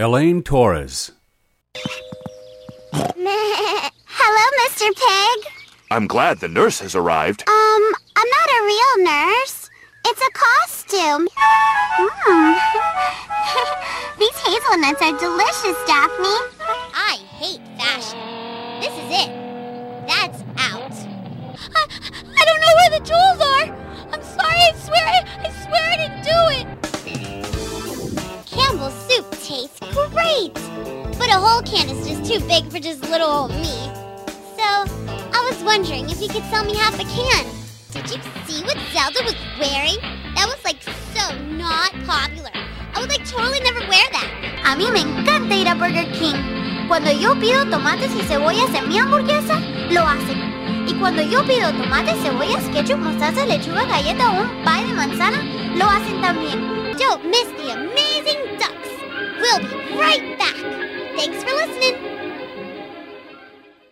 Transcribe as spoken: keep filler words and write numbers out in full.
Elaine Torres. Hello, Mister Pig. I'm glad the nurse has arrived. Um, I'm not a real nurse. It's a costume. Mm. These hazelnuts are delicious, Daphne. I hate fashion. This is it. That's out. I, I don't know where the jewels are. I'm sorry, I swear, I, I swear I didn't do it. Campbell's soup tastes great. But a whole can is just too big for just little old me. So, I was wondering if you could sell me half a can. Did you see what Zelda was wearing? That was like so not popular. I would like totally never wear that. A mí me encanta ir a Burger King. Cuando yo pido tomates y cebollas en mi hamburguesa, lo hacen. Y cuando yo pido tomates, cebollas, ketchup, mostaza, lechuga, galleta o un pie de manzana, lo hacen también. Don't miss the amazing ducks. We'll be right back. Thanks for listening.